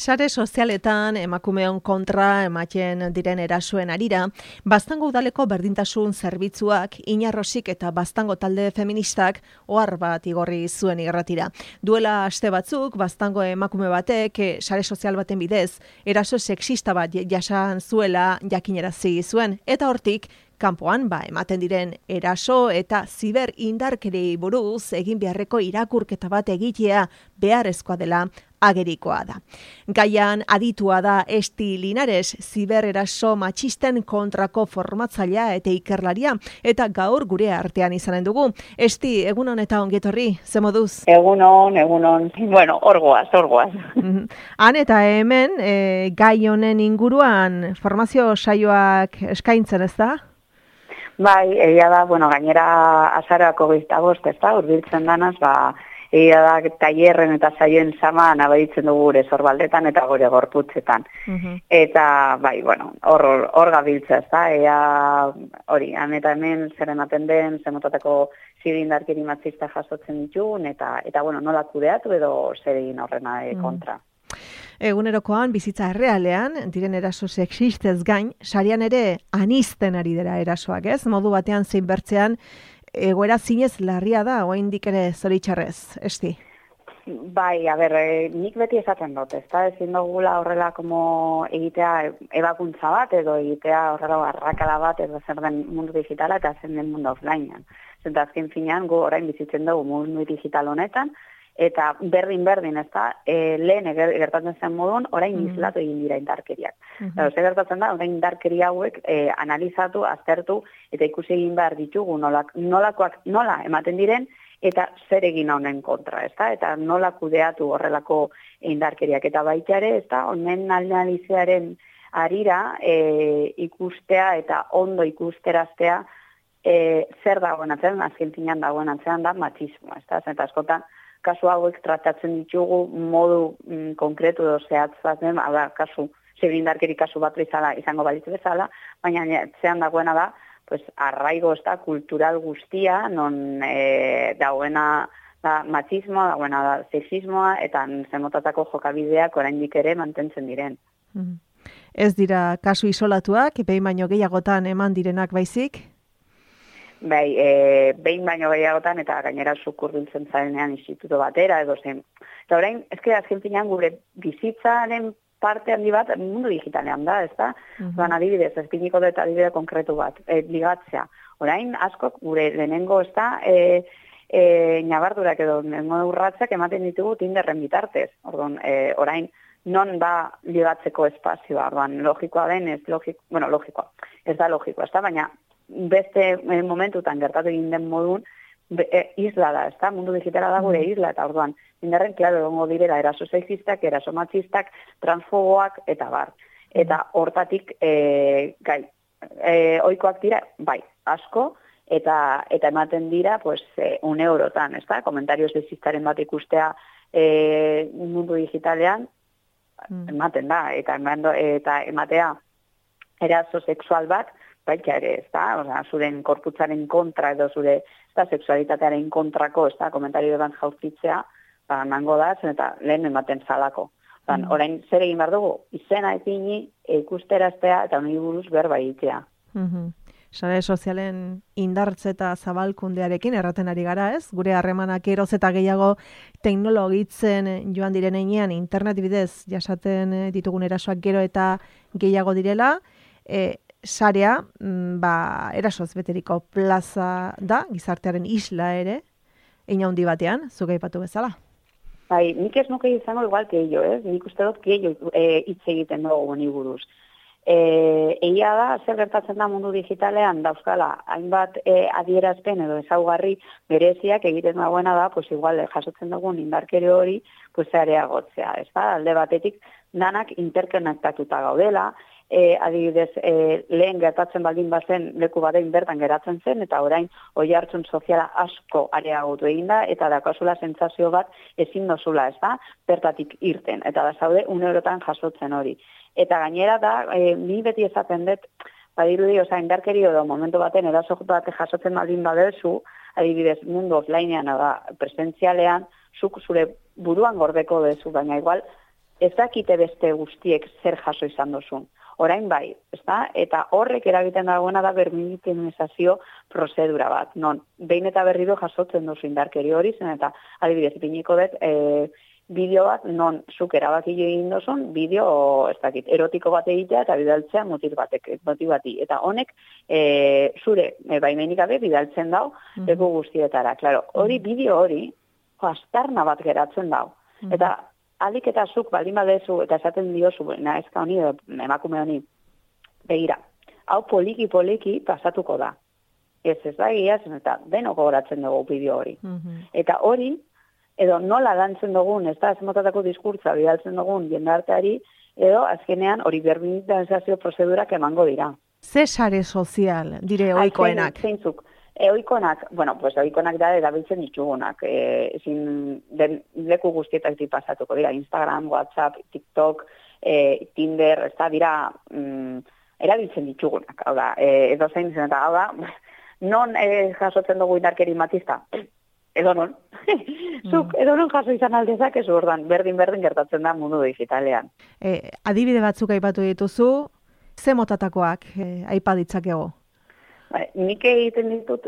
Sare sozialetan emakumeon kontra ematen diren erasoen arira, Baztango udaleko berdintasun zerbitzuak, Inarrosik eta Baztango talde feministak ohar bat igorri zuen irratira. Duela aste batzuk, Baztango emakume batek sare sozial baten bidez, eraso sexista bat jasan zuela jakinarazi zuen, eta hortik, kanpoan ematen diren eraso eta ziber indarkeriei buruz egin beharreko irakurketa bat egitea beharrezkoa dela agerikoa da. Gaian aditua da Esti Linares, ziber eraso matxisten kontrako formatzailea eta ikerlaria, eta gaur gure artean izanen dugu. Esti, egunon eta ongetorri, ze moduz? Egunon. Bueno, orgoaz. Han eta hemen, gai honen inguruan formazio saioak eskaintzen, ez da? Bai, egia da, gainera azaroako 25, ez da, hurbiltzen danaz, egia da, tailerren eta saioen sama nabaritzen dugu gure Zorbaldetan eta gure Gorputzetan. Eta, hor gabiltza, ez da, ea hori, han eta hemen zer ematen den, zer motatako zirindarkeri matxista jasotzen ditugun, eta nola kudeatu edo zer egin horrena kontra. Egunerokoan, bizitza errealean, diren eraso sexistez gain, sarian ere anizten ari dira erasoak, ez? Modu batean zein bertzean, egoera zinez larria da, oraindik ere zoritxarrez, Esti? Bai, nik beti esaten dut, ez da, ezin dugula horrela egitea ebakuntza bat, edo egitea horrela arrakala bat, edo zer den mundu digitala eta zer den mundu offlinean. Zenta azken finean, gu orain bizitzen dugu mundu digital honetan, eta berdin, ez da, lehen gertatzen zen modun, orain islatu egin dira indarkeriak. Zer gertatzen da, orain indarkeria hauek analizatu, aztertu, eta ikusi egin behar ditugu nolakoak nola ematen diren, eta zer egin honen kontra, ez da, eta nola kudeatu horrelako indarkeriak. Eta baita ere, ez da, honen analizearen arira ikustea eta ondo ikusteraztea zer dagoen atzean, azken finean dagoen atzean da matxismoa, ez da, eta askotan, kasu hauek tratatzen ditugu modu konkretu edo zehatz baten, kasu, zirindarkeri kasu bat izango balitz bezala, baina zean dagoena da, arraigo ez da, kultural guztia, non dagoena da matxismoa, dagoena da sexismoa, eta zemotatako jokabideak oraindik ere mantentzen diren. Ez dira kasu isolatuak, behin baino gehiagotan eman direnak baizik? Bai, behin baino gehiagotan eta gainera zukurbiltzen zarenean instituto batera edo zen. Eta orain, azken finean gure bizitzaren parte handi bat mundu digitalean da, ez da? Adibidez, ezpiniko dut adibide konkretu bat, ligatzea. Orain, askok gure lehenengo, ez da, nabardurak edo urratzak ematen ditugu Tinderren bitartez. Orain, non ba ligatzeko espazioa, logikoa den, logikoa. Ez da logikoa, ez da, baina beste momentutan gertatu egin den modun, isla da, ez da, mundu digitala da gure isla, eta orduan, indarren, klaro, egongo direla eraso sexistak, eraso matxistak, transfoboak, eta bar. Eta hortatik, ohikoak dira, bai, asko, eta ematen dira, €1, ez da, komentario sexistaren bat ikustea mundu digitalean, ematen da, eta ematea eraso sexual bat, baita ere, ez da, zuren korputzaren kontra edo zure sexualitatearen kontrako, ez da, komentario bat jaurtitzea, nango da, eta lehen ematen zalako. Orain, zer egin behar dugu, izena ipini, ikusteraztea, eta honi buruz berba egitea. Sare sozialen indartze eta zabalkundearekin erraten ari gara, ez? Gure harremanak eroz eta gehiago teknologitzen joan direnean internet bidez jasaten ditugun erasoak gero eta gehiago direla, sarea, erasoz beteriko plaza da, gizartearen isla ere, eina handi batean, zuk aipatu bezala. Bai, nik ez nuke izango igual keio, ez? Nik uste dut keio hitz egiten dugu honi buruz. Egia da, zer gertatzen da mundu digitalean, dauzkala, hainbat adierazpen edo ezaugarri bereziak egiten dagoena da, igual jasotzen dugun indarkeri hori, areagotzea, ez da? Alde batetik, danak interkonektatuta gaudela, adibidez, lehen gertatzen baldin bazen leku batein bertan geratzen zen, eta orain oihartzun soziala asko areagotu egin da, eta dakazula sentsazio bat ezin dozula, ez da, bertatik irten, eta da zaude €1 jasotzen hori. Eta gainera da, ni beti esaten dut, badirudi, indarkeri edo momentu baten eraso bat jasotzen baldin badezu, adibidez, mundu offlinean da presentzialean, zuk zure buruan gordeko dezu, baina igual ez dakite beste guztiek zer jaso izan duzun. Orain bai, ezta? Eta horrek eragiten dagoena da berminimizazio prozedura bat. Non, behin eta berriro jasotzen duzu indarkeri hori, zen eta adibidez, ipiniko dut, bideo bat, non zuk erabaki egin duzun, bideo, ez dakit, erotiko bat egitea eta bidaltzea motil bati. Eta honek, zure baimenik gabe bidaltzen dau, leku guztietara. Claro, hori, bideo hori, astarna bat geratzen dau. Eta alik eta zuk baldin badezu eta esaten diozu, ezka honi, emakume honi, begira, hau poliki pasatuko da. Ez da egia zen, eta denok gogoratzen dugu bideo hori. Eta hori, edo nola lantzen dugun, ez da, motatako diskurtza bidaltzen dugun jendarteari, edo azkenean hori berminimizazio prozedurak emango dira. Ze sare sozial dire ohikoenak? Zeintzuk. Ohikonak, bueno, pues ohikonak da erabiltzen ditugunak. Ezin leku guztietak pasatuko dira, Instagram, WhatsApp, TikTok, Tinder, ez da dira erabiltzen ditugunak. Hau da, edo zein zen eta hau da, non jasotzen dugu indarkeri matista? Edo non. Zuk, edo non jaso izan aldezak ez ordan, berdin gertatzen da mundu digitalean. Adibide batzuk aipatu dituzu, ze motatakoak aipa ditzakego? Nik egiten ditut,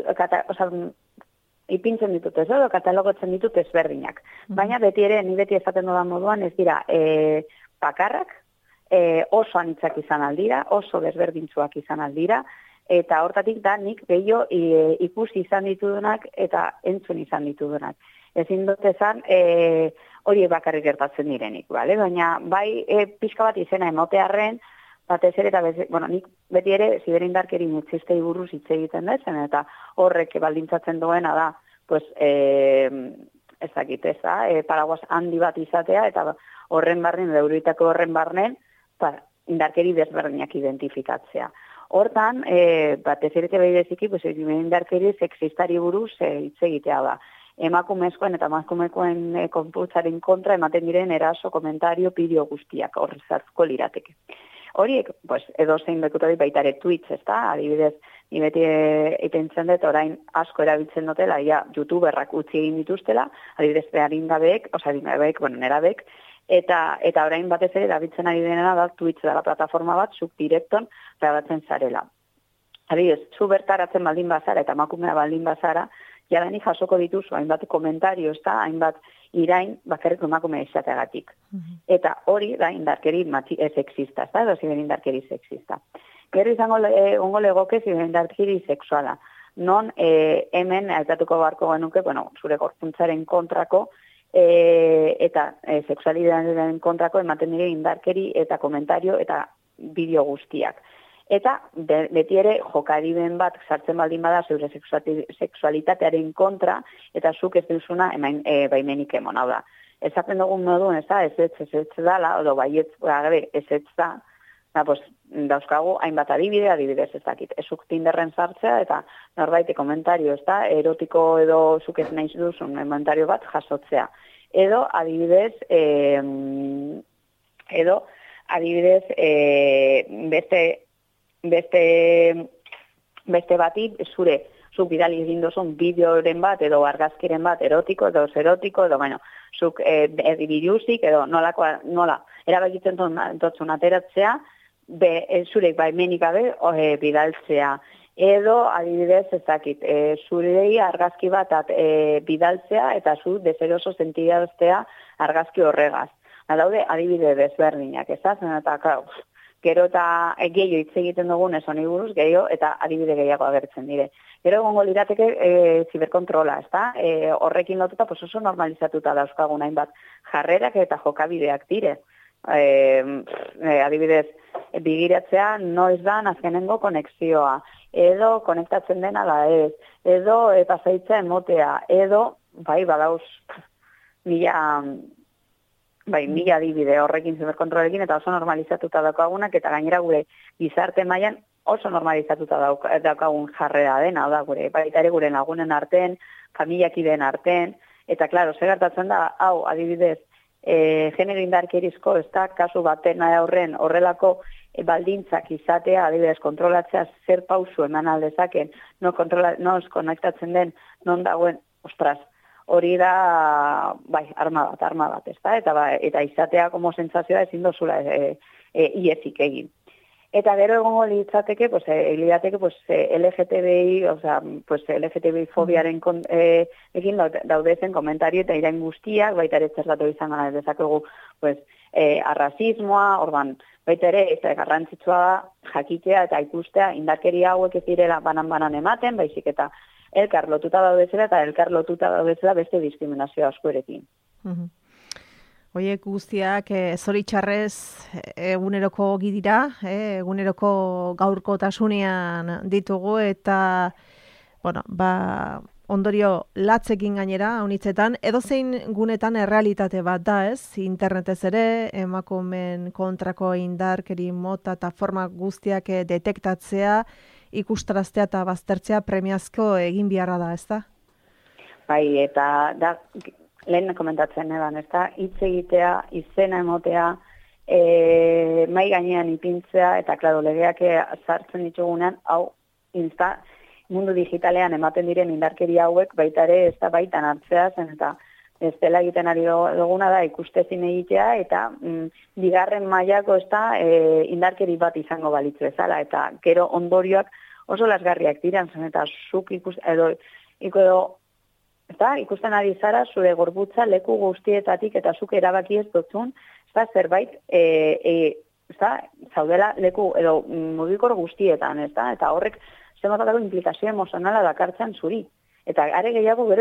ipintzen ditut ez, edo katalogotzen ditut ezberdinak. Baina ni beti esaten dudan moduan ez dira bakarrak, oso anitzak izan aldira, oso desberdintzuak izan aldira, eta hortatik da nik gehiago ikusi izan ditudunak eta entzun izan ditudunak. Ezin dut esan hori bakarrik gertatzen direnik, bale? Baina bai pixka bat izena emotearren, batez ere, eta nik beti ere ziberindarkeri matxistei buruz hitz egiten dezen, eta horrek baldintzatzen duena da, pues, ez dakit, paraguas handi bat izatea, eta horren barren, euritako horren barnen, indarkeri desberdinak identifikatzea. Hortan, batez ere behideziki, pues, indarkeri sexistari buruz hitz egitea da. Emakumezkoen eta emakumekoen konputzaren kontra ematen diren eraso, komentario, bideo guztiak horrezartzko lirateke. Horiek, pues, edo zein bekuta dit baitare tweets, ez da? Adibidez, ni beti eitentzen dut orain asko erabiltzen dutela, youtuberrak utzi egin dituztela, adibidez, adingabeek, nerabek, eta orain batez ere erabiltzen ari dena da Twitch dela plataforma bat, zuk direkton grabatzen zarela. Adibidez, zu bertaratzen baldin bazara eta emakumea baldin bazara, jadanik jasoko dituzu hainbat komentario, ez da, hainbat irain bakarrik emakume izateagatik. Eta hori da indarkeri sexista, ez da, edo ziren indarkeri sexista. Gero izango legoke ziren indarkeri sexuala. Non hemen aipatuko beharko genuke, zure gorpuntzaren kontrako eta sexualitatearen kontrako ematen dire indarkeri eta komentario eta bideo guztiak. Eta beti ere jokadiben bat sartzen baldin bada zeure sexualitatearen kontra, eta zuk ez duzuna baimenik emon, hau da. Ezaten dugun moduen, ez dala, edo baietz, ez da, dauzkagu hainbat adibidez ez dakit. Ezuk Tinderren sartzea, eta norbaite komentario, ez da, erotiko edo zuk ez nahi duzun komentario bat jasotzea. Edo adibidez, beste bati zuk bidali egin duzun bideoren bat edo argazkiren bat erotiko edo zerotiko edo zuk biluzik edo nola erabakitzen dutzun ateratzea zurek baimenik gabe bidaltzea edo adibidez ez dakit zurei argazki bat bidaltzea eta zu deseroso sentidaztea argazki horregaz. Daude adibide desberdinak, ez da? Eta gero eta gehiago hitz egiten dugun ez honi buruz, gehiago eta adibide gehiago agertzen dire. Gero egongo lirateke ziberkontrola, ez da? Horrekin lotuta oso normalizatuta dauzkagun hainbat jarrerak eta jokabideak dire. Adibidez, bigiratzea noiz da azkenengo konexioa, edo konektatzen dena da ez, edo pasaitza emotea, edo, badauz, mila adibide horrekin ziberkontrolekin eta oso normalizatuta daukagunak eta gainera gure gizarte mailan oso normalizatuta daukagun jarrera dena, da gure baitare gure lagunen artean, familiakideen artean, eta klaro, ze gertatzen da, hau adibidez, genero indarkerizko, ez da, kasu baten aurren horrelako baldintzak izatea, adibidez, kontrolatzea zer pausu eman aldezaken, no konektatzen den, non dagoen, ostras, hori da, bai, arma bat, ezta? Eta izatea como sentsazioa ezin dozula iezik egin. Eta gero egongo litzateke, pues, LGTBI, pues, LGTBI fobiaren egin daudezen komentario eta irain guztiak, baita ere zertatu izan dezakegu, pues, arrazismoa, orban, baita ere, eta garrantzitsua da, jakitea eta ikustea, indarkeria hauek ez direla banan-banan ematen, baizik eta elkar lotuta daudezela eta elkar lotuta daudezela beste diskriminazio askorekin. Oiek guztiak zoritxarrez eguneroko gidira, eguneroko gaurkotasunean ditugu eta bueno, ondorio latzekin gainera, honitzetan, edozein gunetan errealitate bat da, ez? Internetez ere, emakumeen kontrako indarkeri mota eta forma guztiak detektatzea, ikustaraztea eta baztertzea premiazko egin beharra da, ez da? Bai, eta da, lehen komentatzen edan, ez da, hitz egitea, izena emotea, mai gainean ipintzea, eta klaro, legeak sartzen ditugunean, hau, mundu digitalean ematen diren indarkeria hauek, baita ere, ez da baitan hartzea zen, eta ez dela egiten ari duguna da ikustezin egitea, eta bigarren mailako ez da indarkeri bat izango balitz bezala, eta gero ondorioak oso lasgarriak diran zen, eta zuk ikusten ari zara zure gorputza leku guztietatik eta zuk erabaki ez dutzun, zerbait zaudela leku edo mugikor guztietan, eta horrek zenbatako implikazio emozionala dakartzen zuri. Eta are gehiago gero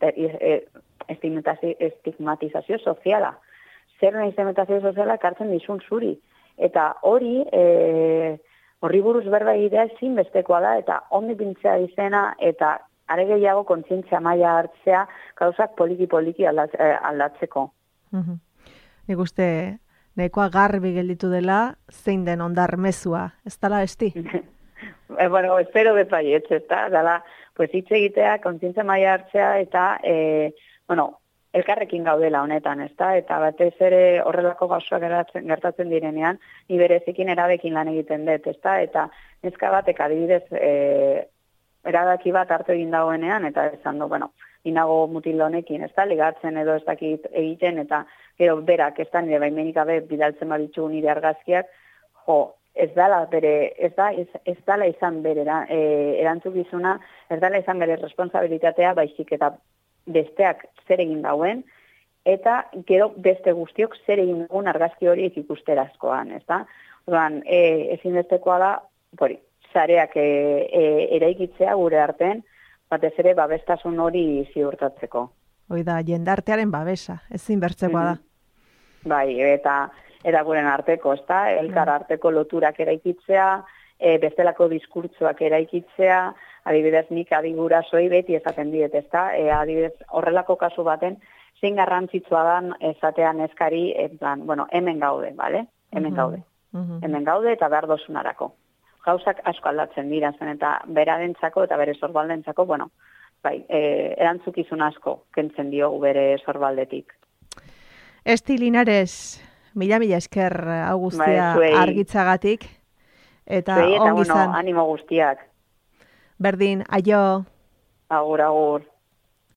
estigmatizazio soziala. Zer nahi estigmatizazio soziala kartzen dizun zuri. Eta horri buruz berba egitea ezinbestekoa da, eta ondi pintzea izena, eta are gehiago kontzientzia maila hartzea gauzak poliki aldatzeko. Nik uste nahikoa garbi gelditu dela zein den ondar mezua, ez dala esti? Bueno, espero bepaietz, ez da, dala, pues hitz egitea, kontzientzia maila hartzea, eta, elkarrekin gaudela honetan, ez da, eta batez ere horrelako gauzak gertatzen direnean, ni berezikin erabekin lan egiten dut, ez da, eta neska batek adibidez, erabaki bat hartu egin dagoenean, eta esan du, inago mutil honekin, ez da, ligatzen edo ez dakit egiten, eta gero berak, ez da, nire baimenik gabe bidaltzen baditzu nire argazkiak, ez dala izan bere erantzukizuna, ez dala izan bere responsabilitatea, baizik eta besteak zer egin dauen, eta gero beste guztiok zer egin dugun argazki horiek ikusterazkoan, ez da? Orduan, ezinbestekoa da, sareak eraikitzea gure artean, batez ere babestasun hori ziurtatzeko. Hoi da, jendartearen babesa, ezin bertzekoa da. Bai, eta guren arteko, ez da, elkar arteko loturak eraikitzea, bestelako diskurtzoak eraikitzea, adibidez nik adigurasoi beti esaten diet, ez da, adibidez horrelako kasu baten, zein garrantzitsua dan esatean eskari, hemen gaude, bale? Hemen gaude. Hemen gaude eta behar dosunarako. Gauzak asko aldatzen dira zen, eta berarentzako eta bere sorbaldentzako, erantzukizun asko kentzen diogu bere sorbaldetik. Esti Linares, mila esker Augustia argitzagatik, eta ongi izan. Animo guztiak. Berdin, aio. Agur.